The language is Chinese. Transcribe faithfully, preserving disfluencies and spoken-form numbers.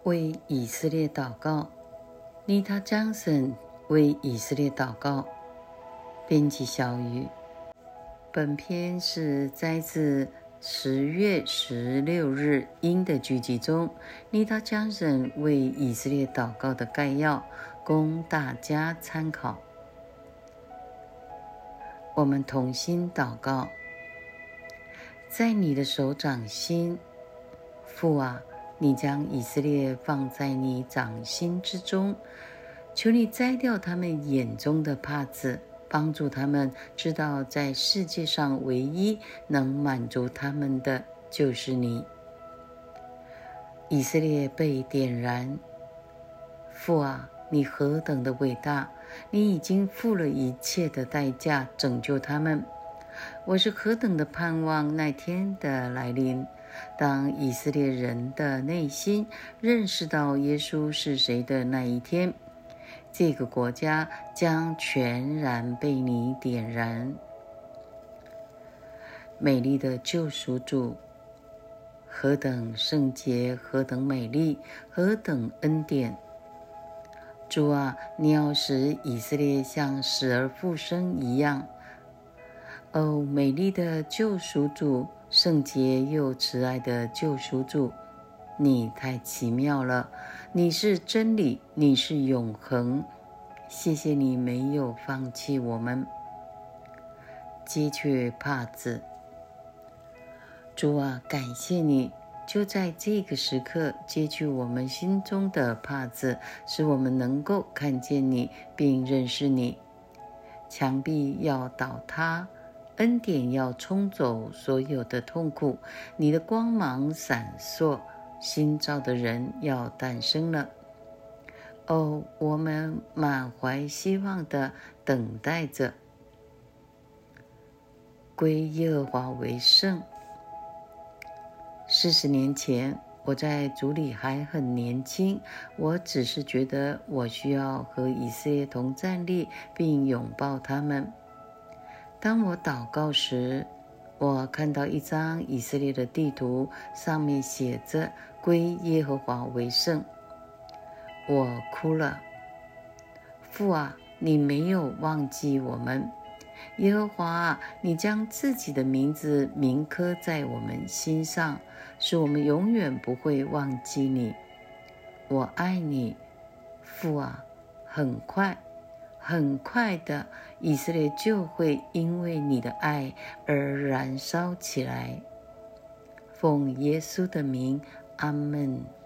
为以色列祷告，尼塔江森为以色列祷告。编辑小雨。本篇是摘自十月十六日鹰的剧集中尼塔江森为以色列祷告的概要，供大家参考。我们同心祷告。在你的手掌心，父啊，你将以色列放在你掌心之中，求你摘掉他们眼中的帕子，帮助他们知道在世界上唯一能满足他们的就是你。以色列被点燃，父啊，你何等的伟大，你已经付了一切的代价拯救他们。我是何等的盼望那天的来临，当以色列人的内心认识到耶稣是谁的那一天，这个国家将全然被你点燃。美丽的救赎主，何等圣洁，何等美丽，何等恩典。主啊，你要使以色列像死而复生一样。哦，美丽的救赎主，圣洁又慈爱的救赎主，你太奇妙了，你是真理，你是永恒。谢谢你没有放弃我们。揭去帕子。主啊，感谢你，就在这个时刻揭去我们心中的帕子，使我们能够看见你并认识你。墙壁要倒塌，恩典要冲走所有的痛苦，你的光芒闪烁，新造的人要诞生了。哦，我们满怀希望地等待着。归耶和华为圣。四十年前，我在主里还很年轻，我只是觉得我需要和以色列同站立，并拥抱他们。当我祷告时，我看到一张以色列的地图，上面写着归耶和华为圣。我哭了。父啊，你没有忘记我们。耶和华啊，你将自己的名字铭刻在我们心上，使我们永远不会忘记你。我爱你。父啊，很快很快的，以色列就会因为你的爱而燃烧起来。奉耶稣的名，阿们。